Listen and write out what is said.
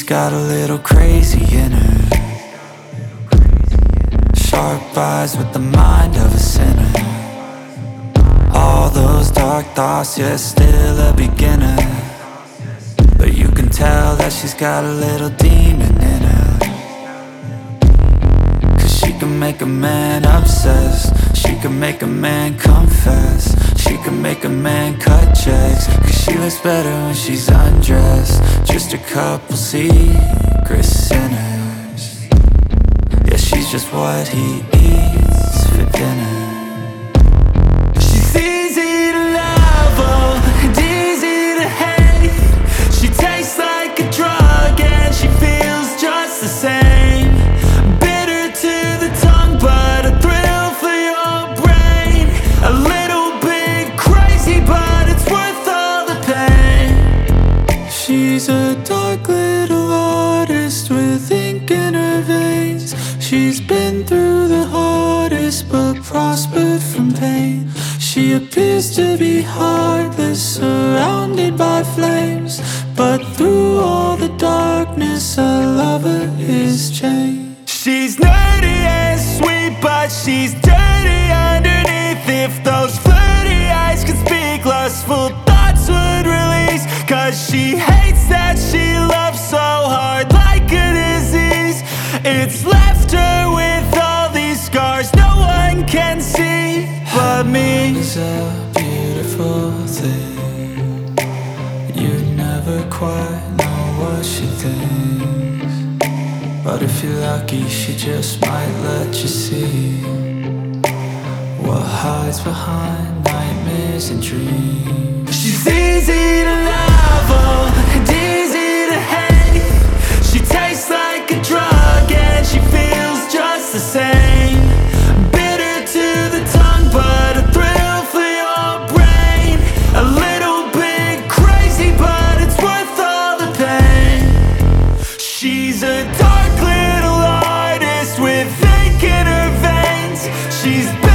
got a little crazy in her. Sharp eyes with the mind of a sinner. All those dark thoughts, yeah, still a beginner. But you can tell that she's got a little demon in her. Cause she can make a man obsessed. She can make a man confess. She can make a man cut checks. Cause she looks better when she's undressed. Just a couple secret sinners. Yeah, she's just what he eats for dinner. She's easy to love, oh, and easy to hate. She tastes like a drug and she feels just the same. Bitter to the tongue, but a thrill for your brain. A little bit crazy, but it's worth all the pain. She's a dark little artist with ink in her veins. She's been through the hardest, but prospered from pain. She appears to be heartless, surrounded by flames. But through all the darkness, a lover is changed. She's nerdy and sweet, but she's dirty underneath. If those flirty eyes could speak, lustful thoughts would release. Cause she hates that she loves so hard, like a disease. It's left her with all these scars no one can see but me. It's a beautiful thing. You'd never quite know what she thinks. But if you're lucky, she just might let you see what hides behind nightmares and dreams. She's easy to love, oh, and easy to hate. She tastes like a drug and she feels just the same. Bitter to the tongue, but a thrill for your brain. A little bit crazy, but it's worth all the pain. She's a dark little artist with ink in her veins. She's